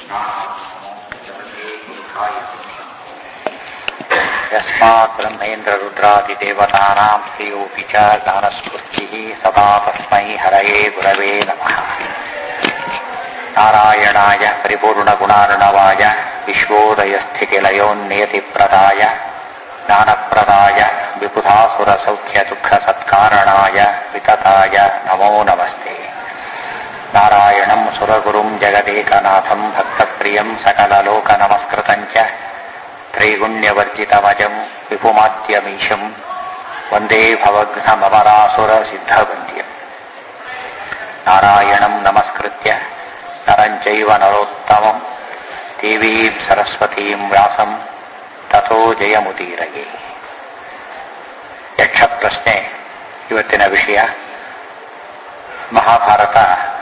ಯಸ್ಮಾತ್ ಬ್ರಹ್ಮೇಂದ್ರ ರುದ್ರಾದಿದೇವತಾನಾಂ ಶ್ರೇಯೋಪಿ ಚ ಜ್ಞಾನಸ್ಫೂರ್ತಿಃ ಸದಾ ತಸ್ಮೈ ಹರಯೇ ಗುರವೇ ನಮಃ. ನಾರಾಯಣಾಯ ಪರಿಪೂರ್ಣಗುಣಾರ್ಣವಾಯ ವಿಶ್ವೋದಯಸ್ಥಿತಿಲಯೋನ್ನಿಯತಿಪ್ರದಾಯ ಜ್ಞಾನಪ್ರದಾಯ ವಿಬುಧಾಸುರಸೌಖ್ಯದುಃಖಸತ್ಕಾರಣಾಯ ವಿತತಾಯ ನಮೋ ನಮಸ್ತೆ. ನಾರಾಯಣಂ ಸುರಗುರುಂ ಜಗದೇಕನಾಥಂ ಭಕ್ತಪ್ರಿಯಂ ಸಕಲಲೋಕನಮಸ್ಕೃತಂ ಚ ತ್ರೈಗುಣ್ಯವರ್ಜಿತಮಜಂ ವಿಪುಮಾತ್ಯಮೀಶಂ ವಂದೇ ಭವಘ್ನಮರಾಸುರಸಿದ್ಧವಂದ್ಯಂ. ನಾರಾಯಣಂ ನಮಸ್ಕೃತ್ಯ ನರಂ ಚೈವ ನರೋತ್ತಮಂ ದೇವೀಂ ಸರಸ್ವತೀಂ ವ್ಯಾಸಂ ತಥೋ ಜಯಮುದೀರಯೇ. ಯಕ್ಷ ಪ್ರಶ್ನೆ ಇವತ್ತಿನ ವಿಷಯ. ಮಹಾಭಾರತ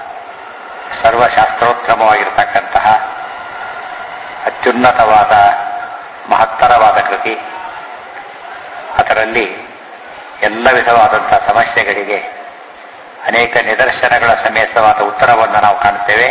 ಸರ್ವಶಾಸ್ತ್ರೋತ್ತಮವಾಗಿರತಕ್ಕಂತಹ ಅತ್ಯುನ್ನತವಾದ ಮಹತ್ತರವಾದ ಕೃತಿ. ಅದರಲ್ಲಿ ಎಲ್ಲ ವಿಧವಾದಂತಹ ಸಮಸ್ಯೆಗಳಿಗೆ ಅನೇಕ ನಿದರ್ಶನಗಳ ಸಮೇತವಾದ ಉತ್ತರವನ್ನು ನಾವು ಕಾಣುತ್ತೇವೆ.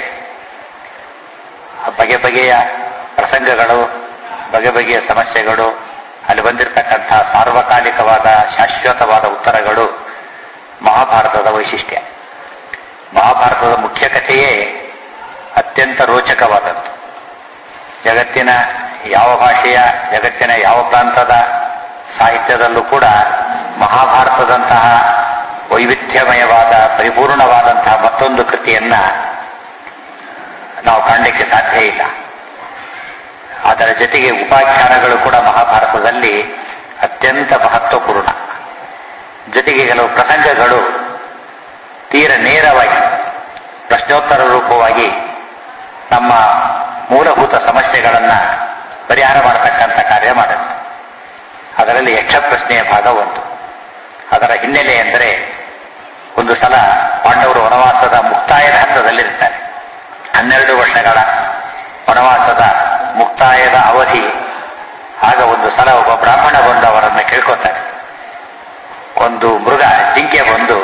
ಬಗೆ ಬಗೆಯ ಪ್ರಸಂಗಗಳು, ಬಗೆ ಬಗೆಯ ಸಮಸ್ಯೆಗಳು, ಅಲ್ಲಿ ಬಂದಿರತಕ್ಕಂತಹ ಸಾರ್ವಕಾಲಿಕವಾದ ಶಾಶ್ವತವಾದ ಉತ್ತರಗಳು ಮಹಾಭಾರತದ ವೈಶಿಷ್ಟ್ಯ. ಮಹಾಭಾರತದ ಮುಖ್ಯ ಕಥೆಯೇ ಅತ್ಯಂತ ರೋಚಕವಾದದ್ದು. ಜಗತ್ತಿನ ಯಾವ ಭಾಷೆಯ, ಜಗತ್ತಿನ ಯಾವ ಪ್ರಾಂತದ ಸಾಹಿತ್ಯದಲ್ಲೂ ಕೂಡ ಮಹಾಭಾರತದಂತಹ ವೈವಿಧ್ಯಮಯವಾದ ಪರಿಪೂರ್ಣವಾದಂತಹ ಮತ್ತೊಂದು ಕೃತಿಯನ್ನ ನಾವು ಕಾಣಲಿಕ್ಕೆ ಸಾಧ್ಯ ಇಲ್ಲ. ಅದರ ಜೊತೆಗೆ ಉಪಾಖ್ಯಾನಗಳು ಕೂಡ ಮಹಾಭಾರತದಲ್ಲಿ ಅತ್ಯಂತ ಮಹತ್ವಪೂರ್ಣ. ಜೊತೆಗೆ ಕೆಲವು ಪ್ರಸಂಗಗಳು ತೀರ ನೇರವಾಗಿ ಪ್ರಶ್ನೋತ್ತರ ರೂಪವಾಗಿ ನಮ್ಮ ಮೂಲಭೂತ ಸಮಸ್ಯೆಗಳನ್ನು ಪರಿಹಾರ ಮಾಡತಕ್ಕಂಥ ಕಾರ್ಯ ಮಾಡುತ್ತೆ. ಅದರಲ್ಲಿ ಯಕ್ಷ ಪ್ರಶ್ನೆಯ ಭಾಗ ಒಂದು. ಅದರ ಹಿನ್ನೆಲೆ ಎಂದರೆ, ಒಂದು ಸಲ ಪಾಂಡವರು ವನವಾಸದ ಮುಕ್ತಾಯದ ಹಂತದಲ್ಲಿರ್ತಾರೆ. 12 ವರ್ಷಗಳ ವನವಾಸದ ಮುಕ್ತಾಯದ ಅವಧಿ. ಆಗ ಒಂದು ಸಲ ಒಬ್ಬ ಬ್ರಾಹ್ಮಣ ಬಂದು ಅವರನ್ನು ಕೇಳ್ಕೊತಾರೆ. ಒಂದು ಮೃಗ, ಜಿಂಕೆ ಬಂದು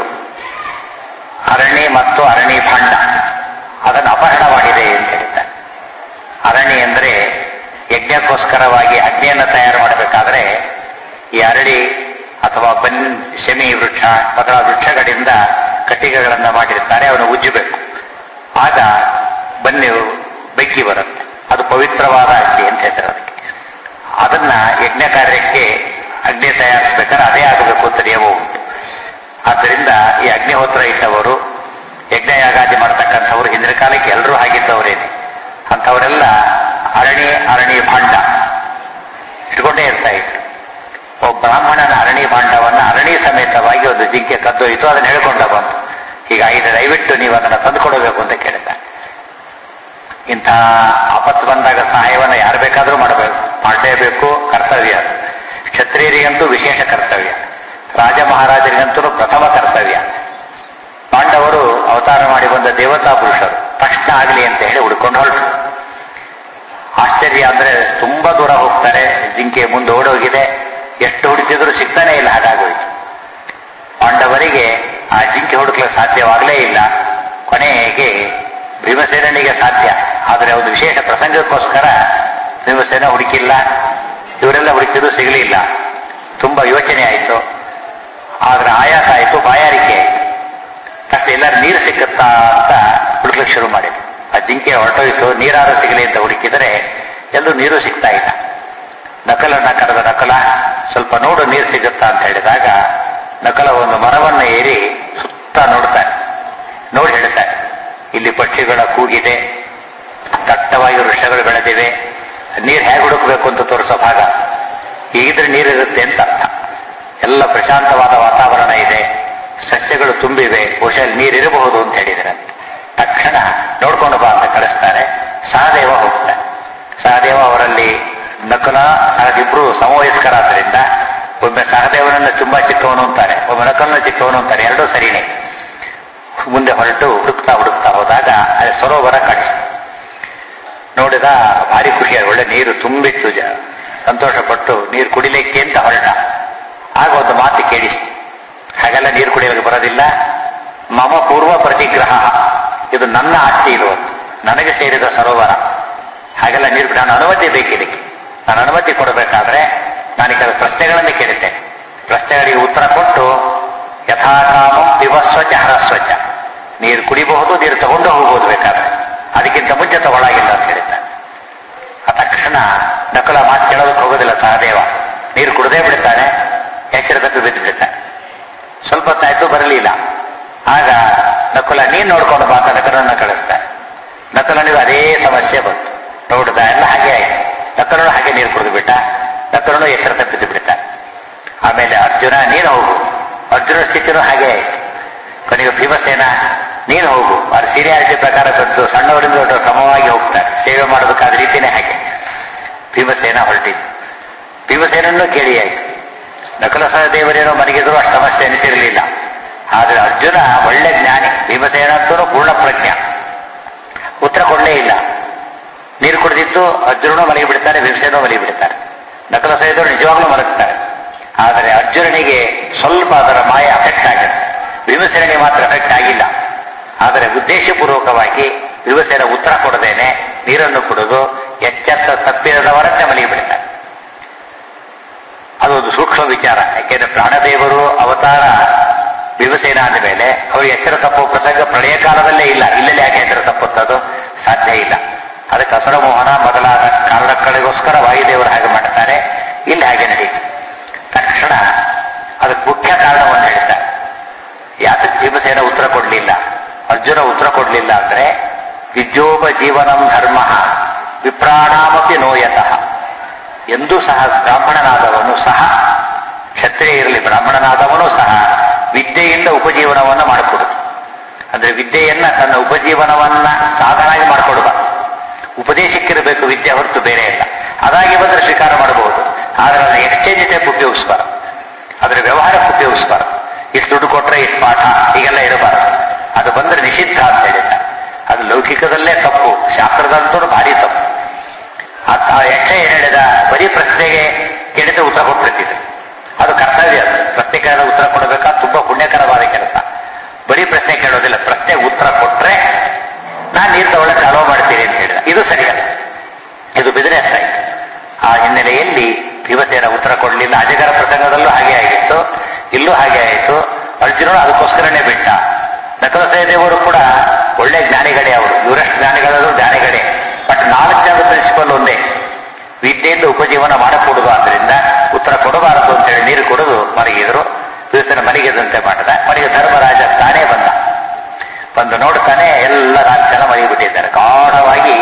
ಅರಣಿ ಮತ್ತು ಅರಣಿ ಭಾಂಡ ಅದನ್ನು ಅಪಹರಣ ಮಾಡಿದೆ ಅಂತ ಹೇಳ್ತಾರೆ. ಅರಣಿ ಅಂದರೆ ಯಜ್ಞಕ್ಕೋಸ್ಕರವಾಗಿ ಅಗ್ನಿಯನ್ನು ತಯಾರು ಮಾಡಬೇಕಾದ್ರೆ ಈ ಅರಳಿ ಅಥವಾ ಶಮಿ ವೃಕ್ಷ ಅಥವಾ ವೃಕ್ಷಗಳಿಂದ ಕಟ್ಟಿಗೆಗಳನ್ನು ಮಾಡಿರ್ತಾರೆ. ಅವನು ಉಜ್ಜಬೇಕು. ಆಗ ಬನ್ನಿ ಬೆಂಕಿ ಬರುತ್ತೆ. ಅದು ಪವಿತ್ರವಾದ ಅಗ್ನಿ ಅಂತ ಹೇಳ್ತಾರೆ ಅದಕ್ಕೆ. ಅದನ್ನ ಯಜ್ಞ ಕಾರ್ಯಕ್ಕೆ ಅಗ್ನಿ ತಯಾರಿಸಬೇಕಾದ್ರೆ ಅದೇ ಆಗಬೇಕು ಅಂತ ನಿಯಮ ಉಂಟು. ಆದ್ದರಿಂದ ಈ ಅಗ್ನಿಹೋತ್ರ ಇಟ್ಟವರು, ಯಜ್ಞಯಾಗಾದಿ ಮಾಡತಕ್ಕಂಥವ್ರು ಹಿಂದಿನ ಕಾಲಕ್ಕೆ ಎಲ್ಲರೂ ಆಗಿದ್ದವರೇನೆ. ಅಂಥವರೆಲ್ಲ ಅರಣಿ ಭಾಂಡ ಇಟ್ಕೊಂಡೇ ಇರ್ತಾ ಇದ್ರು. ಒಬ್ಬ ಬ್ರಾಹ್ಮಣನ ಅರಣಿ ಭಾಂಡವನ್ನ ಅರಣಿ ಸಮೇತವಾಗಿ ಒಂದು ಜಿಂಕೆ ಕದ್ದೊಯ್ತು. ಅದನ್ನು ಹೇಳ್ಕೊಂಡ ಬಂತು. ಹೀಗಾಗಿ ದಯವಿಟ್ಟು ನೀವು ಅದನ್ನು ತಂದುಕೊಡಬೇಕು ಅಂತ ಕೇಳ್ತಾರೆ. ಇಂಥ ಆಪತ್ತು ಬಂದಾಗ ಸಹಾಯವನ್ನು ಯಾರು ಬೇಕಾದರೂ ಮಾಡಲೇಬೇಕು, ಕರ್ತವ್ಯ. ಕ್ಷತ್ರಿಯರಿಗಂತೂ ವಿಶೇಷ ಕರ್ತವ್ಯ, ರಾಜ ಮಹಾರಾಜರಿಗಂತೂ ಪ್ರಥಮ ಕರ್ತವ್ಯ. ಪಾಂಡವರು ಅವತಾರ ಮಾಡಿ ಬಂದ ದೇವತಾ ಪುರುಷರು, ತಕ್ಷಣ ಆಗಲಿ ಅಂತ ಹೇಳಿ ಹುಡ್ಕೊಂಡು ಹೊರಟರು. ಆಶ್ಚರ್ಯ ಅಂದ್ರೆ ತುಂಬಾ ದೂರ ಹೋಗ್ತಾರೆ. ಜಿಂಕೆ ಮುಂದೆ ಓಡೋಗಿದೆ. ಎಷ್ಟು ಹುಡುಕಿದ್ರು ಸಿಗ್ತಾನೆ ಇಲ್ಲ, ಹಾಗಾಗೋಯ್ತು. ಪಾಂಡವರಿಗೆ ಆ ಜಿಂಕೆ ಹುಡುಕಲು ಸಾಧ್ಯವಾಗಲೇ ಇಲ್ಲ. ಕೊನೆಗೆ ಭೀಮಸೇನಿಗೆ ಸಾಧ್ಯ. ಆದರೆ ಒಂದು ವಿಶೇಷ ಪ್ರಸಂಗಕ್ಕೋಸ್ಕರ ಭೀಮಸೇನ ಹುಡುಕಿಲ್ಲ. ಇವರೆಲ್ಲ ಹುಡುಕಿದ್ರು ಸಿಗಲಿಲ್ಲ. ತುಂಬಾ ಯೋಚನೆ ಆಯಿತು. ಆದ್ರೆ ಆಯಾಸ ಆಯಿತು, ಬಾಯಾರಿಕೆ ಆಯಿತು. ತಕ್ಷಣ ಎಲ್ಲರೂ ನೀರು ಸಿಕ್ಕುತ್ತಾ ಅಂತ ಹುಡುಕ್ಲಿಕ್ಕೆ ಶುರು ಮಾಡಿದ್ರು. ಆ ಜಿಂಕೆ ಹೊರಟೋಯ್ತು. ನೀರಾರು ಸಿಗಲಿ ಅಂತ ಹುಡುಕಿದರೆ ಎಲ್ಲೂ ನೀರು ಸಿಗ್ತಾ ಇಲ್ಲ. ನಕಲನ್ನ ಕರೆದ ನಕಲ, ಸ್ವಲ್ಪ ನೋಡು ನೀರು ಸಿಗುತ್ತಾ ಅಂತ ಹೇಳಿದಾಗ ನಕಲ ಒಂದು ಮರವನ್ನು ಏರಿ ಸುತ್ತ ನೋಡ್ತಾನೆ. ನೋಡಿ ಹೇಳ್ತಾನೆ, ಇಲ್ಲಿ ಪಕ್ಷಿಗಳ ಕೂಗಿದೆ, ದಟ್ಟವಾಗಿ ವೃಕ್ಷಗಳು ಬೆಳೆದಿವೆ, ನೀರು ಹೇಗೆ ಹುಡುಕಬೇಕು ಅಂತ ತೋರಿಸೋ ಭಾಗ. ಹೀಗಿದ್ರೆ ನೀರಿರುತ್ತೆ ಅಂತ ಅರ್ಥ. ಎಲ್ಲ ಪ್ರಶಾಂತವಾದ ವಾತಾವರಣ ಇದೆ, ಸಸ್ಯಗಳು ತುಂಬಿವೆ, ಬಹುಶಃ ನೀರಿರಬಹುದು ಅಂತ ಹೇಳಿದ್ರೆ ತಕ್ಷಣ ನೋಡ್ಕೊಂಡು ಬಾ ಅಂತ ಕಳಿಸ್ತಾರೆ. ಸಹದೇವ ಹೋಗ್ತಾರೆ. ಸಹದೇವ ಅವರಲ್ಲಿ ನಕಲ ಸಹದಿಬ್ರು ಸಮವಯಸ್ಕರಾದ್ರಿಂದ ಒಮ್ಮೆ ಸಹದೇವನನ್ನ ತುಂಬಾ ಚಿಕ್ಕವನು ಅಂತಾರೆ, ಒಮ್ಮೆ ನಕಲನ ಚಿಕ್ಕವನು ಅಂತಾರೆ. ಎರಡೂ ಸರಿನೇ. ಮುಂದೆ ಹೊರಟು ಹುಡುಕ್ತಾ ಹೋದಾಗ ಅಲ್ಲಿ ಸರೋವರ ಕಾಣಿಸ್ತು. ನೋಡಿದ ಭಾರಿ ಖುಷಿಯಾಗಿ, ಒಳ್ಳೆ ನೀರು ತುಂಬಿತ್ತು. ಸಂತೋಷಪಟ್ಟು ನೀರು ಕುಡಿಲಿಕ್ಕೆ ಅಂತ ಹೊರಟ. ಆಗ ಒಂದು ಮಾತು ಕೇಳಿಸ್ತು, ಹಾಗೆಲ್ಲ ನೀರು ಕುಡಿಯಲಿಕ್ಕೆ ಬರೋದಿಲ್ಲ. ಮಮ ಪೂರ್ವ ಪ್ರತಿಗ್ರಹ, ಇದು ನನ್ನ ಆಸ್ತಿ, ಇದು ನನಗೆ ಸೇರಿದ ಸರೋವರ, ಹಾಗೆಲ್ಲ ನಾನು ಅನುಮತಿ ಬೇಕಿದಕ್ಕೆ. ನಾನು ಅನುಮತಿ ಕೊಡಬೇಕಾದ್ರೆ ನಾನು ಕೆಲವು ಪ್ರಶ್ನೆಗಳನ್ನು ಕೇಳುತ್ತೇನೆ. ಪ್ರಶ್ನೆಗಳಿಗೆ ಉತ್ತರ ಕೊಟ್ಟು ಯಥಾಕಾಮಂ ಪಿಬಸ್ವಚ ಹರಸ್ವಚ, ನೀರು ಕುಡಿಬಹುದು, ನೀರು ತಗೊಂಡು ಹೋಗ್ಬೋದು ಬೇಕಾದ್ರೆ, ಅದಕ್ಕಿಂತ ಮುಂಚೆ ತಗೊಳ್ಳಾಗಿಲ್ಲ ಅಂತ ಹೇಳಿದ್ದಾನೆ. ಆ ತಕ್ಷಣ ನಕುಲ ಮಾತು ಕೇಳೋದಕ್ಕೆ ಹೋಗೋದಿಲ್ಲ ಸಹದೇವ. ನೀರು ಕುಡದೇ ಬಿಡ್ತಾನೆ, ಎಚ್ಚರ ತಪ್ಪಿ ಬಿದ್ದು ಬಿಡ್ತಾನೆ. ಸ್ವಲ್ಪ ಹೊತ್ತಾಯ್ತು, ಬರಲಿಲ್ಲ. ಆಗ ನಕುಲ ನೀನು ನೋಡ್ಕೊಂಡು ಬಾ ಅಂತ ನಕಲನ್ನು ಕಳಿಸ್ತಾನೆ. ನಕಲನಿಗೂ ಅದೇ ಸಮಸ್ಯೆ ಬಂತು. ನೋಡ್ದ ಎಲ್ಲ ಹಾಗೆ ಆಯ್ತು. ನಕಲನು ಹಾಗೆ ನೀರು ಕುಡಿದು ಬಿಟ್ಟ. ನಕಲನು ಎಚ್ಚರ ತಪ್ಪಿದ್ದು ಬಿಡ್ತಾನೆ. ಆಮೇಲೆ ಅರ್ಜುನ ನೀನು ಹೋಗು. ಅರ್ಜುನ ಸ್ಥಿತಿನೂ ಹಾಗೆ ಆಯ್ತು. ಕೊನೆಗೆ ಭೀಮಸೇನ ನೀನು ಹೋಗು. ಅವ್ರ ಸೀನಿಯಾರಿಟಿ ಪ್ರಕಾರ ಬಂದು ಸಣ್ಣವರಿಂದ ದೊಡ್ಡ ಕ್ರಮವಾಗಿ ಹೋಗ್ತಾರೆ. ಸೇವೆ ಮಾಡಬೇಕಾದ ರೀತಿನೇ ಹಾಗೆ. ಭೀಮಸೇನ ಹೊರಟಿದ್ದು. ಭೀಮಸೇನನ್ನು ಕೇಳಿ ಆಯ್ತು. ನಕಲ ಸಹದೇವರೇನೋ ಮನೆಗಿದ್ರು ಅಷ್ಟು ಸಮಸ್ಯೆ ಅನಿಸಿರಲಿಲ್ಲ. ಆದರೆ ಅರ್ಜುನ ಒಳ್ಳೆ ಜ್ಞಾನಿ. ಭೀಮಸೇನ ಅಂತೂ ಪೂರ್ಣ ಪ್ರಜ್ಞ. ಉತ್ತರ ಕೊಡಲೇ ಇಲ್ಲ. ನೀರು ಕುಡಿದಿದ್ದು ಅರ್ಜುನನು ಮಲಗಿ ಬಿಡ್ತಾರೆ, ಭೀಮಸೇನೂ ಮಲಗಿ ಬಿಡ್ತಾರೆ. ನಕಲ ಸಹದೇವರು ನಿಜವಾಗ್ಲೂ ಮಲಗ್ತಾರೆ. ಆದರೆ ಅರ್ಜುನನಿಗೆ ಸ್ವಲ್ಪ ಅದರ ಮಾಯ ಅಫೆಕ್ಟ್ ಆಗುತ್ತೆ. ಭೀಮಸೇನಿಗೆ ಮಾತ್ರ ಎಫೆಕ್ಟ್ ಆಗಿಲ್ಲ. ಆದರೆ ಉದ್ದೇಶಪೂರ್ವಕವಾಗಿ ಭೀಮಸೇನ ಉತ್ತರ ಕೊಡದೇನೆ ನೀರನ್ನು ಕುಡಿದು ಎಚ್ಚೆತ್ತ ತಪ್ಪಿರದವರಂತೆ ಮಲಗಿ ಬಿಡ್ತಾರೆ. ಅದೊಂದು ಸೂಕ್ಷ್ಮ ವಿಚಾರ. ಯಾಕೆಂದ್ರೆ ಪ್ರಾಣದೇವರು ಅವತಾರ ಭೀಮಸೇನ ಆದ ಮೇಲೆ ಅವರು ಎಚ್ಚರ ತಪ್ಪುವ ಪ್ರಸಂಗ ಪ್ರಳಯ ಕಾಲದಲ್ಲೇ ಇಲ್ಲ. ಇಲ್ಲಲ್ಲಿ ಯಾಕೆ ಎಚ್ಚರ ತಪ್ಪುತ್ತದು ಸಾಧ್ಯ ಇಲ್ಲ. ಅದಕ್ಕೆ ಅಸುರ ಮೋಹನ ಮೊದಲಾದ ಕಾರಣಗಳಿಗೋಸ್ಕರ ವಾಯುದೇವರು ಹಾಗೆ ಮಾಡ್ತಾರೆ. ಇಲ್ಲಿ ಹಾಗೆ ನಡೀತು. ತಕ್ಷಣ ಅದಕ್ಕೆ ಮುಖ್ಯ ಕಾರಣವನ್ನು ಹೇಳ್ತಾರೆ. ಯಾತಕ್ಕೆ ಭೀಮಸೇನ ಉತ್ತರ ಕೊಡಲಿಲ್ಲ, ಅರ್ಜುನ ಉತ್ತರ ಕೊಡಲಿಲ್ಲ ಅಂದ್ರೆ ವಿದ್ಯೋಪಜೀವನಂ ಧರ್ಮ ವಿಪ್ರಾಣಾಮಪಿ ನೋಯತಃ. ಎಂದೂ ಸಹ ಬ್ರಾಹ್ಮಣನಾದವನು ಸಹ, ಕ್ಷತ್ರಿಯ ಇರಲಿ ಬ್ರಾಹ್ಮಣನಾದವನು ಸಹ ವಿದ್ಯೆಯಿಂದ ಉಪಜೀವನವನ್ನು ಮಾಡಿಕೊಡುದು. ಅಂದ್ರೆ ವಿದ್ಯೆಯನ್ನ ತನ್ನ ಉಪಜೀವನವನ್ನ ಸಾಧನಾಗಿ ಮಾಡಿಕೊಡುವ. ಉಪದೇಶಕ್ಕಿರಬೇಕು ವಿದ್ಯೆ ಹೊರತು ಬೇರೆ ಇಲ್ಲ. ಅದಾಗಿ ಬಂದರೆ ಸ್ವೀಕಾರ ಮಾಡಬಹುದು. ಆದರೆ ಅದನ್ನ ಎಕ್ಸ್ಚೇಂಜ್ ಟೈಪ್ ಉಪಯೋಗಿಸಬಾರದು. ಅದರ ವ್ಯವಹಾರಕ್ಕೆ ಉಪಯೋಗಿಸಬಾರದು. ಇಷ್ಟು ದುಡ್ಡು ಕೊಟ್ಟರೆ ಇಷ್ಟು ಪಾಠ ಹೀಗೆಲ್ಲ ಇರಬಾರದು. ಅದು ಬಂದರೆ ನಿಷಿದ್ಧ ಅಂತ ಹೇಳಿದ್ದಾರೆ. ಅದು ಲೌಕಿಕದಲ್ಲೇ ತಪ್ಪು, ಶಾಸ್ತ್ರದಂತೂ ಭಾರಿ ತಪ್ಪು. ಆ ಯಕ್ಷ ಏನ್ ಹೇಳಿದ, ಬರೀ ಪ್ರಶ್ನೆಗೆ ಕೇಳಿದ ಉತ್ತರ ಕೊಟ್ಬಿಡ್ತಿದ್ರು. ಅದು ಕರ್ತವ್ಯ. ಅದು ಪ್ರಶ್ನೆಗಳ ಉತ್ತರ ಕೊಡಬೇಕಾದ ತುಂಬಾ ಪುಣ್ಯಕರವಾದ ಕೆಲಸ. ಬರೀ ಪ್ರಶ್ನೆ ಕೇಳೋದಿಲ್ಲ, ಪ್ರಶ್ನೆಗೆ ಉತ್ತರ ಕೊಟ್ರೆ ನಾನು ನೀರು ತಗೊಳ್ಳಕ್ಕೆ ಅಲೋ ಮಾಡ್ತೀನಿ ಅಂತ ಹೇಳಿದ. ಇದು ಸರಿಯಲ್ಲ, ಇದು ಬಿಸಿನೆಸ್ ಆಯ್ತು. ಆ ಹಿನ್ನೆಲೆಯಲ್ಲಿ ಭೀಮಸೇನ ಉತ್ತರ ಕೊಡಲಿಲ್ಲ. ಅಜಗರ ಪ್ರಸಂಗದಲ್ಲೂ ಹಾಗೆ ಆಗಿತ್ತು, ಇಲ್ಲೂ ಹಾಗೆ ಆಯಿತು. ಅರ್ಜುನನು ಅದಕ್ಕೋಸ್ಕರನೇ ಬಿಟ್ಟ. ನಕಲ ಸಹದೇವರು ಕೂಡ ಒಳ್ಳೆ ಜ್ಞಾನಿಗಳೇ. ಅವರು ಇವರಷ್ಟು ಜ್ಞಾನಿಗಳಾದರೂ ಜ್ಞಾನಿಗಳೇ. ಬಟ್ 4 ಜನದ ಪ್ರಿನ್ಸಿಪಲ್ ಒಂದೇ, ವಿದ್ಯೆಯಿಂದ ಉಪಜೀವನ ಮಾಡಕೂಡುದು. ಆದ್ದರಿಂದ ಉತ್ತರ ಕೊಡಬಾರದು ಅಂತೇಳಿ ನೀರು ಕೊಡುದು ಮಲಗಿದ್ರು. ಭೀಮಸೇನ ಮಲಗಿದಂತೆ ಮಾಡಿದ. ಮನೆಗೆ ಧರ್ಮರಾಜ ತಾನೇ ಬಂದು ನೋಡ್ತಾನೆ, ಎಲ್ಲ 4 ಜನ ಮಲಗಿಬಿಟ್ಟಿದ್ದಾರೆ. ಗಾಢವಾಗಿ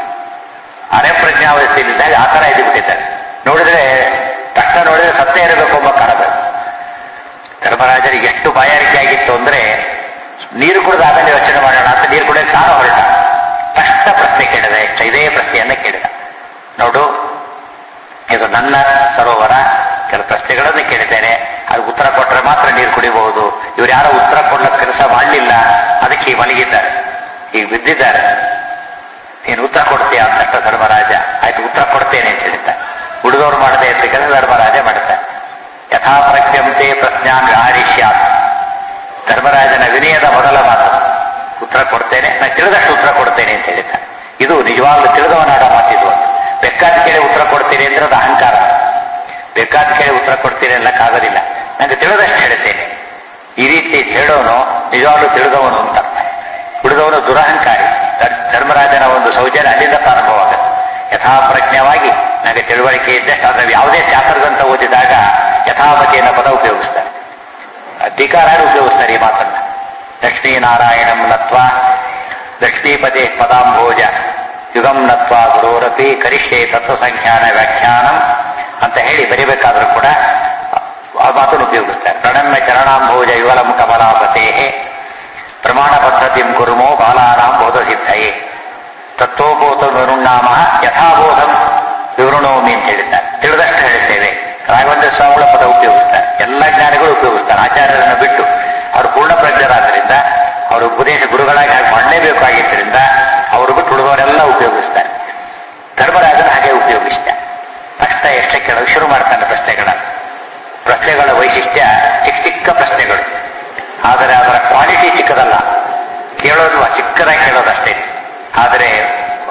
ಅರೆಪ್ರಜ್ಞಾವಸ್ಥೆಯಲ್ಲಿದ್ದಾಗ ಆ ಥರ ಇದ್ದುಬಿಟ್ಟಿದ್ದಾರೆ. ನೋಡಿದ್ರೆ ತಕ್ಷಣ ನೋಡಿದ್ರೆ ಸತ್ತೇ ಇರಬೇಕು ಎಂಬ ಕಾರಣಬೇಕು. ಧರ್ಮರಾಜರಿಗೆ ಎಷ್ಟು ಬಾಯಾರಿಕೆ ಆಗಿತ್ತು ಅಂದ್ರೆ, ನೀರು ಕುಡಿದು ಆಮೇಲೆ ಯೋಚನೆ ಮಾಡೋಣ ಅಂತ ನೀರು ಕುಡಿಯೋಕೆ ತಾನು ಹೊರಟ. ತಕ್ಷಣ ಪ್ರಶ್ನೆ ಕೇಳಿದ. ಇದೇ ಪ್ರಶ್ನೆಯನ್ನ ಕೇಳಿದ. ನೋಡು, ಇದು ನನ್ನ ಸರೋವರ, ಕೆಲವು ಪ್ರಶ್ನೆಗಳನ್ನು ಕೇಳಿದ್ದೇನೆ, ಅದು ಉತ್ತರ ಕೊಟ್ಟರೆ ಮಾತ್ರ ನೀರು ಕುಡಿಬಹುದು. ಇವ್ರು ಯಾರೋ ಉತ್ತರ ಕೊಡ್ಲಿಕ್ಕೆ ಕೆಲಸ ಮಾಡಲಿಲ್ಲ, ಅದಕ್ಕೆ ಮಲಗಿದ್ದಾರೆ, ಈಗ ಬಿದ್ದಿದ್ದಾರೆ. ನೀನು ಉತ್ತರ ಕೊಡ್ತೀಯ ಅಂತ ಧರ್ಮರಾಜ. ಆಯ್ತು, ಉತ್ತರ ಕೊಡ್ತೇನೆ ಅಂತ ಹೇಳಿದ್ದ. ಉಳಿದವರು ಮಾಡದೆ ಅಂತ ಕೆಲಸ ಧರ್ಮರಾಜ ಮಾಡುತ್ತಾರೆ. ಯಥಾಪ್ರಜ್ಞಂತೆ ಪ್ರಜ್ಞಾನ್ ಆರಿಷ್ಯಾತ್. ಧರ್ಮರಾಜನ ವಿನಯದ ಮೊದಲ ಮಾತು, ಉತ್ತರ ಕೊಡ್ತೇನೆ, ನಾನು ತಿಳಿದಷ್ಟು ಉತ್ತರ ಕೊಡ್ತೇನೆ ಅಂತ ಹೇಳಿದ್ದ. ಇದು ನಿಜವಾಗ್ಲೂ ತಿಳಿದವನಾಡ ಮಾತಿದು. ಬೇಕಾದ ಕೇಳಿ ಉತ್ತರ ಕೊಡ್ತೀನಿ ಅಂದ್ರೆ ಅದು ಅಹಂಕಾರ. ಬೇಕಾದ ಕೇಳಿ ಉತ್ತರ ಕೊಡ್ತೀನಿ ಅನ್ನಕ್ಕಾಗೋದಿಲ್ಲ. ನನಗೆ ತಿಳಿದಷ್ಟು ಹೇಳ್ತೇನೆ. ಈ ರೀತಿ ಹೇಳೋನು ನಿಜವಾಗ್ಲೂ ತಿಳಿದವನು ಅಂತ. ಉಳಿದವನು ದುರಹಂಕಾರಿ. ಧರ್ಮರಾಜನ ಒಂದು ಸೌಜನ್ಯ ಅಲ್ಲಿಂದ ಪ್ರಾರಂಭ ಆಗುತ್ತೆ. ಯಥಾಪ್ರಜ್ಞವಾಗಿ ನನಗೆ ತಿಳುವಳಿಕೆ ಇದ್ದಷ್ಟು. ಆದರೆ ಯಾವುದೇ ಶಾಸ್ತ್ರದಂತ ಓದಿದಾಗ ಯಥಾಮತಿ ಅನ್ನೋ ಪದ ಉಪಯೋಗಿಸ್ತಾರೆ, ಅಧಿಕಾರ ಉಪಯೋಗಿಸ್ತಾರೆ ಈ ಮಾತನ್ನ. ಲಕ್ಷ್ಮೀನಾರಾಯಣಂ ನತ್ವ ಲಕ್ಷ್ಮೀಪದೇ ಪದಾಂಭೋಜ ಯುಗಂ ನತ್ವ ಗುರೋರಪಿ ಕರಿಷ್ಯೆ ತತ್ವಸಂಖ್ಯಾನ ವ್ಯಾಖ್ಯಾನಂ ಅಂತ ಹೇಳಿ ಬರಿಬೇಕಾದ್ರೂ ಕೂಡ ಆ ಮಾತನ್ನು ಉಪಯೋಗಿಸ್ತಾರೆ. ಪ್ರಣಮ್ಯ ಚರಣಾಂಭೋಜ ಯುಗಲಂ ಕಮಲಾಪತೇ ಪ್ರಮಾಣ ಪದ್ಧತಿಂ ಕುರುಮೋ ಬಾಲಾನಾಂ ಬೋಧಸಿದ್ಧಯೇ ತತ್ವಬೋಧ ವಿರುಣ್ಣಾಮ ಯಥಾಬೋಧಂ ವಿವೃಣೋಮಿ ಅಂತ ಹೇಳಿದ್ದಾರೆ. ತಿಳಿದಷ್ಟು ಹೇಳ್ತೇವೆ. ರಾಘವೇಂದ್ರ ಸ್ವಾಮಿಗಳ ಪದ ಉಪಯೋಗಿಸ್ತಾರೆ. ಎಲ್ಲ ಜ್ಞಾನಿಗಳು ಉಪಯೋಗಿಸ್ತಾರೆ. ಆಚಾರ್ಯರನ್ನು ಬಿಟ್ಟು ಅವರು ಪೂರ್ಣ ಪ್ರಜ್ಞರಾದ್ದರಿಂದ, ಅವರು ಉಪದೇಶ ಗುರುಗಳಾಗಿ ಹಾಗೆ ಮಾಡಲೇಬೇಕಾಗಿದ್ದರಿಂದ ಅವರು ಬಿಟ್ಟು ಉಳಿದವರೆಲ್ಲ ಉಪಯೋಗಿಸ್ತಾರೆ. ಧರ್ಮರಾಜನ ಹಾಗೆ ಉಪಯೋಗಿಸಿದ. ಅಷ್ಟ ಎಷ್ಟೇ ಕೇಳೋದು ಶುರು ಮಾಡ್ತಾನೆ ಪ್ರಶ್ನೆಗಳ ವೈಶಿಷ್ಟ್ಯ ಚಿಕ್ಕ ಪ್ರಶ್ನೆಗಳು. ಆದರೆ ಅದರ ಕ್ವಾಲಿಟಿ ಚಿಕ್ಕದಲ್ಲ. ಕೇಳೋದು ಚಿಕ್ಕದಾಗಿ ಕೇಳೋದಷ್ಟೇ. ಆದರೆ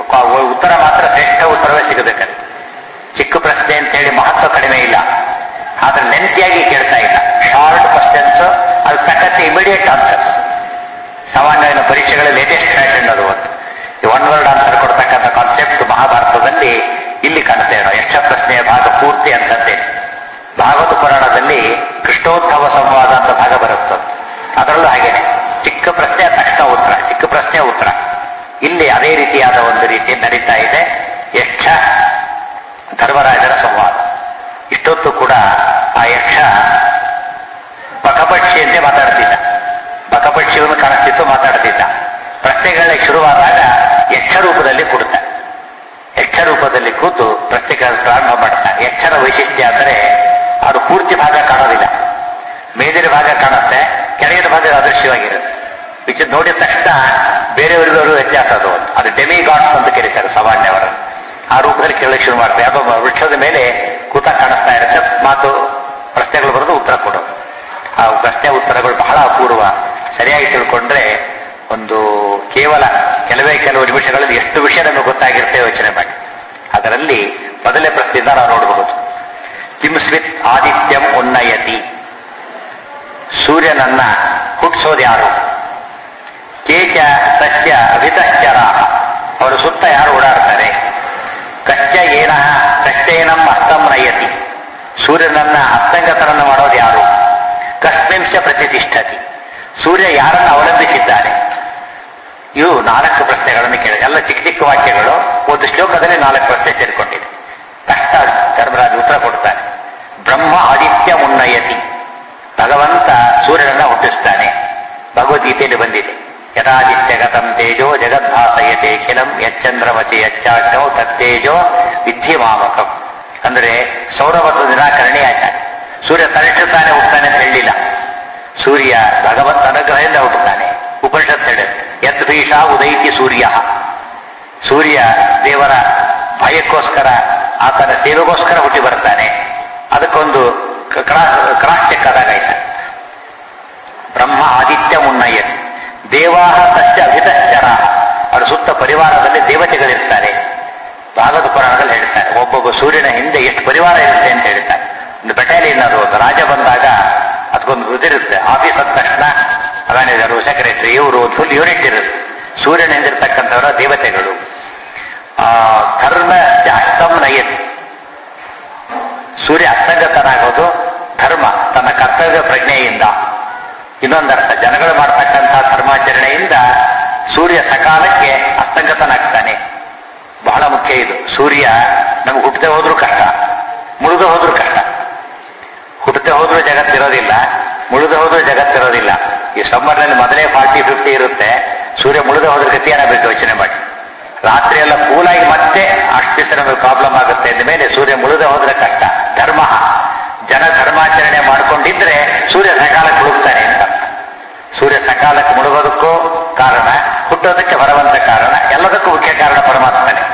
ಉತ್ತರ ಮಾತ್ರ ಶ್ರೇಷ್ಠ ಉತ್ತರವೇ ಸಿಗಬೇಕಂತೆ. ಚಿಕ್ಕ ಪ್ರಶ್ನೆ ಅಂತೇಳಿ ಮಹತ್ವ ಕಡಿಮೆ ಇಲ್ಲ, ಆದ್ರೆ ಲೆಂತಿಯಾಗಿ ಕೇಳ್ತಾ ಇಲ್ಲ. ಶಾರ್ಟ್ ಕ್ವಶನ್ಸ್, ಅದು ತಕ್ಕಂತೆ ಇಮಿಡಿಯೇಟ್ ಆನ್ಸರ್ಸ್. ಸಾಮಾನ್ಯ ಪರೀಕ್ಷೆಗಳಲ್ಲಿ ಲೇಟೆಸ್ಟ್ ಫ್ಯಾಷನ್ ಅದು. ಒನ್ ವರ್ಡ್ ಆನ್ಸರ್ ಕೊಡ್ತಕ್ಕಂಥ ಕಾನ್ಸೆಪ್ಟ್ ಮಹಾಭಾರತದಲ್ಲಿ ಇಲ್ಲಿ ಕಾಣುತ್ತೆ. ಯಕ್ಷ ಪ್ರಶ್ನೆಯ ಭಾಗ ಪೂರ್ತಿ ಅಂತಂತೆ. ಭಾಗವತ ಪುರಾಣದಲ್ಲಿ ಕೃಷ್ಣೋದ್ಭವ ಸಂವಾದ ಅಂತ ಭಾಗ ಬರುತ್ತೆ, ಅದರಲ್ಲೂ ಹಾಗೇನೆ ಚಿಕ್ಕ ಪ್ರಶ್ನೆ ತಕ್ಷಣ ಉತ್ತರ, ಚಿಕ್ಕ ಪ್ರಶ್ನೆ ಉತ್ತರ. ಇಲ್ಲಿ ಅದೇ ರೀತಿಯಾದ ಒಂದು ರೀತಿ ನಡೀತಾ ಇದೆ ಯಕ್ಷ ಧರ್ಮರಾಜರ ಸಂವಾದ. ಇಷ್ಟೊತ್ತು ಕೂಡ ಆ ಯಕ್ಷ ಬಕಪಕ್ಷಿಯಂತೆ ಮಾತಾಡ್ತಿದ್ದ, ಬಕಪಕ್ಷಿಯನ್ನು ಕಾಣಿಸ್ತಿತ್ತು, ಮಾತಾಡ್ತಿದ್ದ. ಪ್ರಶ್ನೆಗಳೇ ಶುರುವಾದಾಗ ಯಕ್ಷ ರೂಪದಲ್ಲಿ ಕೂಡುತ್ತಾರೆ. ಯಕ್ಷ ರೂಪದಲ್ಲಿ ಕೂತು ಪ್ರಶ್ನೆಗಳನ್ನು ಪ್ರಾರಂಭ ಮಾಡ್ತಾರೆ. ಯಕ್ಷರ ವೈಶಿಷ್ಟ್ಯ ಅಂದರೆ ಅದು ಪೂರ್ತಿ ಭಾಗ ಕಾಣೋದಿಲ್ಲ, ಮೇಲಿನ ಭಾಗ ಕಾಣುತ್ತೆ, ಕೆಳಗಿನ ಭಾಗ ಅದೃಶ್ಯವಾಗಿರುತ್ತೆ. ವಿಚಿತ್ರ ನೋಡಿದ ತಕ್ಷಣ ಬೇರೆಯವರಿಗೂ ವ್ಯತ್ಯಾಸ ಅದು ಡೆಮಿ ಗಾಡ್ಸ್ ಅಂತ ಕರೀತಾರೆ ಸಾಮಾನ್ಯವರು. ಆ ರೂಪದಲ್ಲಿ ಕೇಳಲಿಕ್ಕೆ ಶುರು ಮಾಡ್ತಾರೆ. ಅದು ವೃಕ್ಷದ ಮೇಲೆ ಕೂತ ಕಾಣಿಸ್ತಾ ಇರುತ್ತೆ, ಮಾತು ಪ್ರಶ್ನೆಗಳು ಬರೆದು ಉತ್ತರ ಕೊಡೋದು. ಆ ಪ್ರಶ್ನೆ ಉತ್ತರಗಳು ಬಹಳ ಅಪೂರ್ವ. ಸರಿಯಾಗಿ ತಿಳ್ಕೊಂಡ್ರೆ ಒಂದು ಕೇವಲ ಕೆಲವು ನಿಮಿಷಗಳಲ್ಲಿ ಎಷ್ಟು ವಿಷಯ ನಮಗೆ ಗೊತ್ತಾಗಿರುತ್ತೆ ಯೋಚನೆ ಮಾಡಿ. ಅದರಲ್ಲಿ ಮೊದಲೇ ಪ್ರಶ್ನೆಯಿಂದ ನಾವು ನೋಡಬಹುದು. ಕಿಂ ಸ್ವಿತ್ ಆದಿತ್ಯಂ ಉನ್ನಯತಿ, ಸೂರ್ಯನನ್ನ ಹುಟ್ಟಿಸೋದು ಯಾರು? ಕೇಚ ಸಸ್ಯ ಅಭಿತಶ್ಚರ, ಅವರ ಸುತ್ತ ಯಾರು ಓಡಾಡ್ತಾರೆ? ಕಶ್ಚೇನಂ ಅಸ್ತಂ ನಯತಿ, ಸೂರ್ಯನನ್ನ ಅಸ್ತಂಗತರನ್ನು ಮಾಡೋದು ಯಾರು? ಕಸ್ಮಿಂಶ ಪ್ರತಿಷ್ಠತಿ, ಸೂರ್ಯ ಯಾರನ್ನು ಅವಲಂಬಿಸಿದ್ದಾನೆ? ಇವು 4 ಪ್ರಶ್ನೆಗಳನ್ನು ಕೇಳಿದೆ. ಎಲ್ಲ ಚಿಕ್ಕ ಚಿಕ್ಕ ವಾಕ್ಯಗಳು, ಒಂದು ಶ್ಲೋಕದಲ್ಲಿ 4 ಪ್ರಶ್ನೆ ಸೇರಿಕೊಂಡಿದೆ. ಕಷ್ಟ ಧರ್ಮರಾಜ ಉತ್ತರ ಕೊಡ್ತಾನೆ. ಬ್ರಹ್ಮ ಆದಿತ್ಯ ಉನ್ನಯತಿ, ಭಗವಂತ ಸೂರ್ಯನನ್ನ ಹುಟ್ಟಿಸ್ತಾನೆ. ಭಗವದ್ಗೀತೆಯಲ್ಲಿ ಬಂದಿದೆ, ಯಥಾದಿತ್ಯಗತಂ ತೇಜೋ ಜಗದ್ಭಾಸಯತೆ ಖಿಲಂ ಯಚ್ಚಂದ್ರಮತಿ ಯಚ್ಚಾಗ್ನೌ ತತ್ತೇಜೋ ವಿದ್ಧಿ ಮಾಮಕಂ. ಅಂದ್ರೆ ಸೌರವತ್ತು ನಿರಾಕರಣೆ ಆಚಾರ. ಸೂರ್ಯ ತನಿಷ್ಠುತ್ತಾನೆ ಹುಟ್ಟುತ್ತಾನೆ ಅಂತ ಹೇಳಿಲ್ಲ, ಸೂರ್ಯ ಭಗವಂತ ಅನುಗ್ರಹದಿಂದ ಹುಟ್ಟುತ್ತಾನೆ. ಉಪನಿಷತ್ ಹೇಳುತ್ತೆ, ಯದ್ಭೀಷ ಉದೈತಿ ಸೂರ್ಯ, ಸೂರ್ಯ ದೇವರ ಭಯಕ್ಕೋಸ್ಕರ, ಆತನ ಸೇವೆಗೋಸ್ಕರ ಹುಟ್ಟಿ ಬರ್ತಾನೆ. ಅದಕ್ಕೊಂದು ಕ್ರಾಸ್ ಚೆಕ್ ಆದಾಗಾಯ್ತು. ಬ್ರಹ್ಮ ಆದಿತ್ಯ ಮುನ್ನಯ್ಯತಿ, ದೇವಾಹ ಸಸ್ಯ ಅಭಿತಶ್ಚರ, ಅವರ ಸುತ್ತ ಪರಿವಾರದಲ್ಲಿ ದೇವತೆಗಳಿರ್ತಾರೆ. ಭಾಗವತ ಪುರಾಣದಲ್ಲಿ ಹೇಳ್ತಾರೆ, ಒಬ್ಬೊಬ್ಬ ಸೂರ್ಯನ ಹಿಂದೆ ಎಷ್ಟು ಪರಿವಾರ ಇರುತ್ತೆ ಅಂತ ಹೇಳ್ತಾರೆ. ಒಂದು ಬೆಟಾಲಿಯನ್, ಅದು ಒಂದು ರಾಜ ಬಂದಾಗ ಅದಕ್ಕೊಂದು ಇದಿರುತ್ತೆ. ಆಫೀಸ್ ಅಂದ ತಕ್ಷಣ ಮ್ಯಾನೇಜರು, ಸೆಕ್ರೆಟರಿ, ಇವರು ಫುಲ್ ಯೂನಿಟ್ ಇರುತ್ತೆ. ಸೂರ್ಯನ ಹಿಂದಿರ್ತಕ್ಕಂಥವರ ದೇವತೆಗಳು. ಧರ್ಮ ಅಸ್ತಂ ನಯತಿ, ಸೂರ್ಯ ಅಸ್ತಂಗತನಾಗೋದು ಧರ್ಮ ತನ್ನ ಕರ್ತವ್ಯ ಪ್ರಜ್ಞೆಯಿಂದ. ಇನ್ನೊಂದರ್ಥ, ಜನಗಳು ಮಾಡ್ತಕ್ಕಂತಹ ಧರ್ಮಾಚರಣೆಯಿಂದ ಸೂರ್ಯ ಸಕಾಲಕ್ಕೆ ಅಸ್ತಂಗತನಾಗ್ತಾನೆ. ಬಹಳ ಮುಖ್ಯ ಇದು. ಸೂರ್ಯ ನಮ್ಗೆ ಹುಟ್ಟದೆ ಹೋದ್ರೂ ಕಷ್ಟ, ಮುಳುಗ ಹೋದ್ರೂ ಕಷ್ಟ. ಹುಟ್ಟದೆ ಹೋದ್ರೂ ಜಗತ್ತಿರೋದಿಲ್ಲ, ಮುಳುಗ ಹೋದ್ರೂ ಜಗತ್ತಿರೋದಿಲ್ಲ. ಈ ಸಮ್ಮರ್ನಲ್ಲಿ ಮೊದಲೇ 40-50 ಇರುತ್ತೆ. ಸೂರ್ಯ ಮುಳುಗ ಹೋದ್ರ ಗತಿ ಏನಾಗಬೇಕು ಯೋಚನೆ ಮಾಡಿ. ರಾತ್ರಿ ಎಲ್ಲ ಕೂಲಾಗಿ ಮತ್ತೆ ಅಷ್ಟು ದಿವಸ ನಮಗೆ ಪ್ರಾಬ್ಲಮ್ ಆಗುತ್ತೆ. ಅಂದ ಮೇಲೆ ಸೂರ್ಯ ಮುಳುಗ ಹೋದ್ರೆ ಕಷ್ಟ. ಧರ್ಮ, ಜನ ಧರ್ಮಾಚರಣೆ ಮಾಡಿಕೊಂಡಿದ್ರೆ ಸೂರ್ಯ ಸಕಾಲಕ್ಕೆ ಮುಳುಗ್ತಾನೆ ಅಂತ. ಸೂರ್ಯ ಸಕಾಲಕ್ಕೆ ಮುಳುಗೋದಕ್ಕೂ ಕಾರಣ, ಹುಟ್ಟೋದಕ್ಕೆ ಭಗವಂತ ಕಾರಣ, ಎಲ್ಲದಕ್ಕೂ ಮುಖ್ಯ ಕಾರಣ ಪರಮಾತ್ಮನೇ.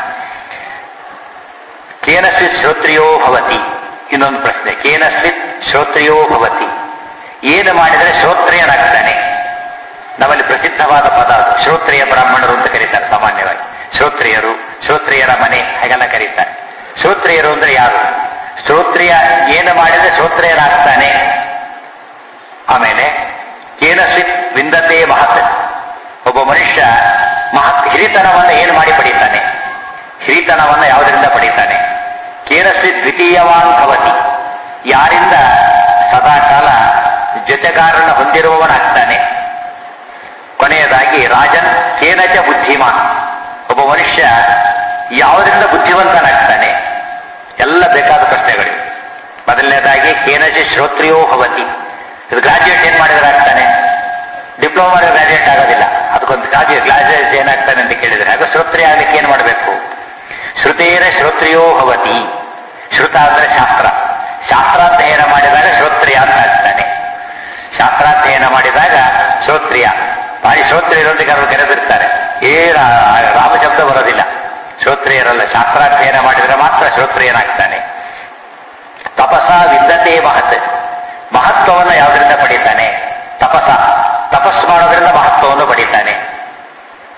ಕೇನಸ್ವಿತ್ ಶ್ರೋತ್ರಿಯೋ ಭವತಿ, ಇನ್ನೊಂದು ಪ್ರಶ್ನೆ. ಕೇನಸ್ವಿತ್ ಶ್ರೋತ್ರಿಯೋ ಭವತಿ, ಏನು ಮಾಡಿದರೆ ಶ್ರೋತ್ರಿಯನಾಗ್ತಾನೆ? ನಮ್ಮಲ್ಲಿ ಪ್ರಸಿದ್ಧವಾದ ಪದ ಅದು. ಶ್ರೋತ್ರಿಯ ಬ್ರಾಹ್ಮಣರು ಅಂತ ಕರೀತಾರೆ ಸಾಮಾನ್ಯವಾಗಿ. ಶ್ರೋತ್ರಿಯರು, ಶ್ರೋತ್ರಿಯರ ಮನೆ ಹಾಗೆಲ್ಲ ಕರೀತಾರೆ. ಶ್ರೋತ್ರಿಯರು ಅಂದ್ರೆ ಯಾರು? ಶ್ರೋತ್ರಿಯ ಏನು ಮಾಡಿದರೆ ಶ್ರೋತ್ರಿಯನಾಗ್ತಾನೆ. ಆಮೇಲೆ ಕೇನಸ್ವಿತ್ ವಿಂದತೆ ಮಹತ್, ಒಬ್ಬ ಮನುಷ್ಯ ಮಹತ್ ಹಿರಿತನವನ್ನು ಏನು ಮಾಡಿ ಪಡೀತಾನೆ? ಹಿರಿತನವನ್ನು ಯಾವುದರಿಂದ ಪಡೀತಾನೆ? ಕೇನಸ್ವಿತ್ ದ್ವಿತೀಯವಾನ್ ಭವತಿ, ಯಾರಿಂದ ಸದಾಕಾಲ ಜೊತೆಗಾರನ ಹೊಂದಿರುವವನಾಗ್ತಾನೆ. ಕೊನೆಯದಾಗಿ ರಾಜನ್ ಕೇನಚ ಬುದ್ಧಿಮಾನ್, ಒಬ್ಬ ಮನುಷ್ಯ ಯಾವುದರಿಂದ ಬುದ್ಧಿವಂತನಾಗ್ತಾನೆ? ಎಲ್ಲ ಬೇಕಾದ ಪ್ರಶ್ನೆಗಳು. ಮೊದಲನೇದಾಗಿ ಕೇನಚ ಶ್ರೋತ್ರಿಯೋ ಭವತಿ, ಇದು ಗ್ರಾಜ್ಯುಯೇಟ್ ಏನ್ ಮಾಡಿದ್ರೆ ಆಗ್ತಾನೆ? ಡಿಪ್ಲೊಮಾ ಮಾಡಿದ್ರೆ ಗ್ರಾಜ್ಯುಯೇಟ್ ಆಗೋದಿಲ್ಲ. ಅದಕ್ಕೊಂದು ಗ್ರಾಜ್ಯುಯೇಟ್ ಏನಾಗ್ತಾನೆ ಅಂತ ಕೇಳಿದ್ರೆ, ಆಗ ಶ್ರೋತ್ರಿಯ ಆಗ್ಲಿಕ್ಕೆ ಏನ್ ಮಾಡಬೇಕು? ಶ್ರುತೇನ ಶ್ರೋತ್ರಿಯೋ ಭವತಿ, ಶ್ರುತ ಅಂದ್ರೆ ಶಾಸ್ತ್ರ, ಶಾಸ್ತ್ರಾಧ್ಯಯನ ಮಾಡಿದಾಗ ಶ್ರೋತ್ರಿಯ ಅಂತ ಆಗ್ತಾನೆ. ಶಾಸ್ತ್ರಾಧ್ಯಯನ ಮಾಡಿದಾಗ ಶ್ರೋತ್ರಿಯ. ಭಾರಿ ಶ್ರೋತ್ರಿಯರೊಂದಿಗೆ ಅವರು ಕರೆದಿರ್ತಾರೆ, ರಾಮಶಬ್ದ ಬರೋದಿಲ್ಲ, ಶ್ರೋತ್ರಿಯರಲ್ಲ. ಶಾಸ್ತ್ರಾಧ್ಯಯನ ಮಾಡಿದರೆ ಮಾತ್ರ ಶ್ರೋತ್ರಿಯನಾಗ್ತಾನೆ. ತಪಸ ವಿದ್ಯತೆ ಮಹತ್, ಮಹತ್ವವನ್ನು ಯಾವುದರಿಂದ ಪಡೀತಾನೆ? ತಪಸ್ಸು ಮಾಡೋದ್ರಿಂದ ಮಹತ್ವವನ್ನು ಪಡೀತಾನೆ.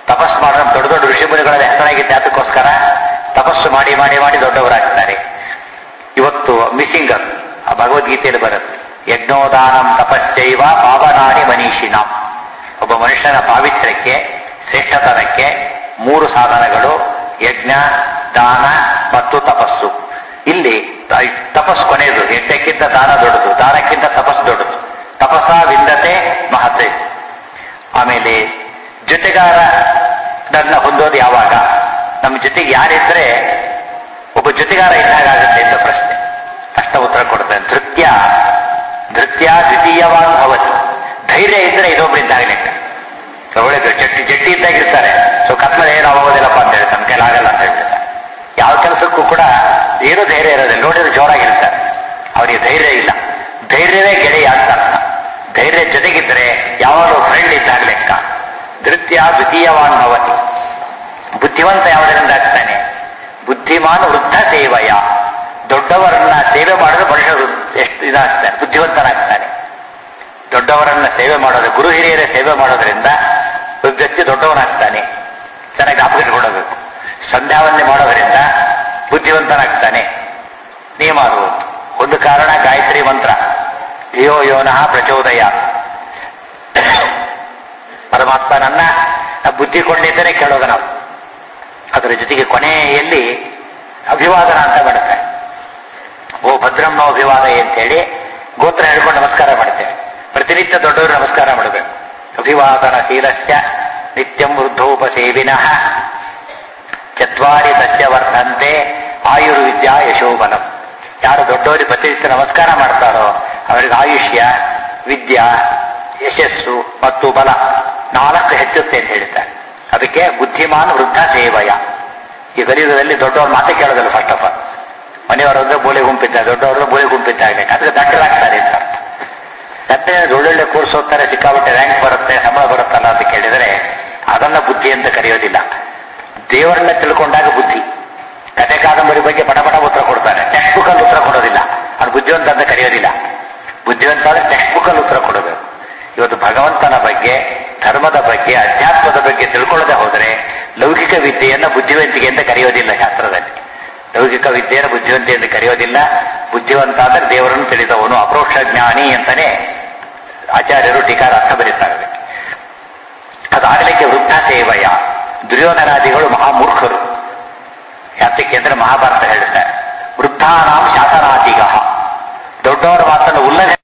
ತಪಸ್ಸು ಮಾಡೋ ದೊಡ್ಡ ದೊಡ್ಡ ಋಷಿಮುನಿಗಳಲ್ಲಿ ಹೆಸರಾಗಿದ್ದ ಅದಕ್ಕೋಸ್ಕರ ತಪಸ್ಸು ಮಾಡಿ ಮಾಡಿ ಮಾಡಿ ದೊಡ್ಡವರಾಗ್ತಾರೆ. ಇವತ್ತು ಮಿಸ್ಸಿಂಗ್ ಆ ಭಗವದ್ಗೀತೆಯಲ್ಲಿ ಬರುತ್ತೆ, ಯಜ್ಞೋದಾನಂ ತಪಶ್ಚೈವ ಪಾವನಾನಿ ಮನೀಷಿನಾಂ. ಒಬ್ಬ ಮನುಷ್ಯನ ಪಾವಿತ್ರ್ಯಕ್ಕೆ ಶ್ರೇಷ್ಠತನಕ್ಕೆ 3 ಸಾಧನಗಳು, ಯಜ್ಞ, ದಾನ ಮತ್ತು ತಪಸ್ಸು. ಇಲ್ಲಿ ತಪಸ್ಸು ಕೊನೆಯದು, ಯಜ್ಞಕ್ಕಿಂತ ದಾನ ದೊಡ್ಡದು, ದಾನಕ್ಕಿಂತ ತಪಸ್ಸು ದೊಡ್ಡದು. ತಪಸ್ಸ ವಿಂದತೆ ಮಹತ್ವ. ಆಮೇಲೆ ಜೊತೆಗಾರರನ್ನ ಹೊಂದೋದು ಯಾವಾಗ? ನಮ್ಮ ಜೊತೆಗೆ ಯಾರಿದ್ರೆ ಒಬ್ಬ ಜೊತೆಗಾರ ಇದ್ದಾಗುತ್ತೆ ಅಂತ ಪ್ರಶ್ನೆ. ಅಷ್ಟ ಉತ್ತರ ಕೊಡ್ತಾನೆ. ಧೃತ್ಯ ದ್ವಿತೀಯವಾನ್ ಭವತಿ. ಧೈರ್ಯ ಇದ್ರೆ ಇನ್ನೊಬ್ಬರಿದ್ದಾಗ ಲೆಕ್ಕ. ಒಳ್ಳೆದು ಜಟ್ಟಿ ಇದ್ದಾಗಿರ್ತಾರೆ. ಸೊ ಕತ್ಲಲ್ಲಿ ಏನು ಆಗೋದಿಲ್ಲಪ್ಪ ಅಂತ ಹೇಳಿ ತಮ್ಮ ಕೈಲಿ ಆಗಲ್ಲ ಅಂತ ಹೇಳ್ತಾರೆ. ಯಾವ ಕೆಲಸಕ್ಕೂ ಕೂಡ ಏನೂ ಧೈರ್ಯ ಇರೋದಿಲ್ಲ. ನೋಡಿದ್ರೆ ಜೋರಾಗಿರ್ತಾರೆ, ಅವನಿಗೆ ಧೈರ್ಯ ಇಲ್ಲ. ಧೈರ್ಯವೇ ಗೆಳೆಯ ಅಂತ ಅರ್ಥ. ಧೈರ್ಯ ಜೊತೆಗಿದ್ರೆ ಯಾವಾಗಲೂ ಫ್ರೆಂಡ್ ಇದ್ದಾಗ ಲೆಕ್ಕ. ಧೃತ್ಯ ದ್ವಿತೀಯವಾನ್ ಭವತಿ. ಬುದ್ಧಿವಂತ ಯಾವುದರಿಂದ ಆಗ್ತಾನೆ? ಬುದ್ಧಿಮಾನ್ ವೃದ್ಧ ಸೇವಯ. ದೊಡ್ಡವರನ್ನ ಸೇವೆ ಮಾಡೋದು ಮನುಷ್ಯರು ಎಷ್ಟು ಇದಾಗ್ತಾನೆ, ಬುದ್ಧಿವಂತನಾಗ್ತಾನೆ. ದೊಡ್ಡವರನ್ನ ಸೇವೆ ಮಾಡೋದು, ಗುರು ಹಿರಿಯರ ಸೇವೆ ಮಾಡೋದ್ರಿಂದ ಒಬ್ಬ ವ್ಯಕ್ತಿ ದೊಡ್ಡವನಾಗ್ತಾನೆ. ಚೆನ್ನಾಗಿ ಜ್ಞಾಪಕ ಇಟ್ಕೊಳ್ಬೇಕು. ಸಂಧ್ಯಾವಂದನೆ ಮಾಡೋದ್ರಿಂದ ಬುದ್ಧಿವಂತನಾಗ್ತಾನೆ. ನಿಯಮ ಅದು. ಒಂದು ಕಾರಣ ಗಾಯತ್ರಿ ಮಂತ್ರ, ಧಿಯೋ ಯೋನಃ ಪ್ರಚೋದಯ. ಪರಮಾತ್ಮನನ್ನ ಬುದ್ಧಿ ಕೊಂಡಿದ್ದರೆ ಕೇಳೋದು ನಾವು. ಅದರ ಜೊತೆಗೆ ಕೊನೆಯಲ್ಲಿ ಅಭಿವಾದನ ಅಂತ ಮಾಡ್ತಾರೆ. ಓ ಭದ್ರಮ್ಮ ಅಭಿವಾದ ಅಂತೇಳಿ ಗೋತ್ರ ಹೇಳ್ಕೊಂಡು ನಮಸ್ಕಾರ ಮಾಡ್ತೇವೆ. ಪ್ರತಿನಿತ್ಯ ದೊಡ್ಡವರು ನಮಸ್ಕಾರ ಮಾಡಬೇಕು. ಅಭಿವಾದನ ಶೀಲಸ್ಯ ನಿತ್ಯಂ ವೃದ್ಧೋಪಸೇವಿನಃ ಚತ್ವಾರಿ ಸಸ್ಯ ವರ್ಧಂತೆ ಆಯುರ್ವಿದ್ಯಾ ಯಶೋಬಲಂ. ಯಾರು ದೊಡ್ಡವರಿಗೆ ಪ್ರತಿನಿತ್ಯ ನಮಸ್ಕಾರ ಮಾಡ್ತಾರೋ ಅವರಿಗೆ ಆಯುಷ್ಯ, ವಿದ್ಯಾ, ಯಶಸ್ಸು ಮತ್ತು ಬಲ 4 ಹೆಚ್ಚುತ್ತೆ ಅಂತ ಹೇಳ್ತಾರೆ. ಅದಕ್ಕೆ ಬುದ್ಧಿಮಾನ್ ವೃದ್ಧ ಸೇವಯ. ಈ ಗರೀಬದಲ್ಲಿ ದೊಡ್ಡವ್ರ ಮಾತೆ ಕೇಳೋದಿಲ್ಲ. ಫಸ್ಟ್ ಆಫ್ ಆಲ್ ಮನೆಯವರಂದ್ರೆ ಬೋಳಿ ಗುಂಪಿದ್ದಾಗ, ದೊಡ್ಡವ್ರದ್ದು ಬೋಳಿ ಗುಂಪಿದ್ದಾಗಬೇಕು. ಅದಕ್ಕೆ ದಡ್ಡರಾಗ್ತಾರೆ ಅಂತ ಅರ್ಥ. ಮತ್ತೆ ಒಳ್ಳೊಳ್ಳೆ ಕೋರ್ಸ್ ಹೋಗ್ತಾರೆ, ಸಿಕ್ಕಾಬಿಟ್ಟೆ ರ್ಯಾಂಕ್ ಬರುತ್ತೆ, ಸಂಬಳ ಬರುತ್ತಲ್ಲ ಅಂತ ಕೇಳಿದರೆ ಅದನ್ನ ಬುದ್ಧಿ ಅಂತ ಕರೆಯೋದಿಲ್ಲ. ದೇವರನ್ನ ತಿಳ್ಕೊಂಡಾಗ ಬುದ್ಧಿ. ಕಥೆ ಕಾದಂಬರಿ ಬಗ್ಗೆ ಪಟ ಉತ್ತರ ಕೊಡ್ತಾರೆ, ಟೆಕ್ಸ್ಟ್ ಬುಕ್ ಅಲ್ಲಿ ಉತ್ತರ ಕೊಡೋದಿಲ್ಲ. ಅದು ಬುದ್ಧಿವಂತ ಅಂತ ಕರೆಯೋದಿಲ್ಲ. ಬುದ್ಧಿವಂತ ಅಂದ್ರೆ ಟೆಕ್ಸ್ಟ್ ಬುಕ್ ಅಲ್ಲಿ ಉತ್ತರ ಕೊಡಬೇಕು. ಇವತ್ತು ಭಗವಂತನ ಬಗ್ಗೆ, ಧರ್ಮದ ಬಗ್ಗೆ, ಅಧ್ಯಾತ್ಮದ ಬಗ್ಗೆ ತಿಳ್ಕೊಳ್ಳದೆ ಹೋದರೆ ಲೌಕಿಕ ವಿದ್ಯೆಯನ್ನ ಬುದ್ಧಿವಂತಿಕೆ ಅಂತ ಕರೆಯೋದಿಲ್ಲ ಶಾಸ್ತ್ರದಲ್ಲಿ. ಲೌಕಿಕ ವಿದ್ಯೆಯನ್ನು ಬುದ್ಧಿವಂತೆ ಎಂದು ಕರೆಯೋದಿಲ್ಲ. ಬುದ್ಧಿವಂತ ಅಂದ್ರೆ ದೇವರನ್ನು ತಿಳಿದವನು, ಅಪರೋಕ್ಷ ಜ್ಞಾನಿ ಅಂತಾನೆ ಆಚಾರ್ಯರು ಟೀಕಾರ ಅರ್ಥ ಬರೀತಾರೆ. ಅದಾಗಲಿಕ್ಕೆ ವೃದ್ಧ ಸೇವಯ. ದುರ್ಯೋಧನಾದಿಗಳು ಮಹಾಮೂರ್ಖರು. ಯಾತಕ್ಕೆ ಅಂದ್ರೆ ಮಹಾಭಾರತ ಹೇಳ್ತಾರೆ, ವೃದ್ಧಾನಾಂ ಶಾಸನಾದಿಗ. ದೊಡ್ಡವರ ಮಾತನ್ನು ಉಲ್ಲಂಘನೆ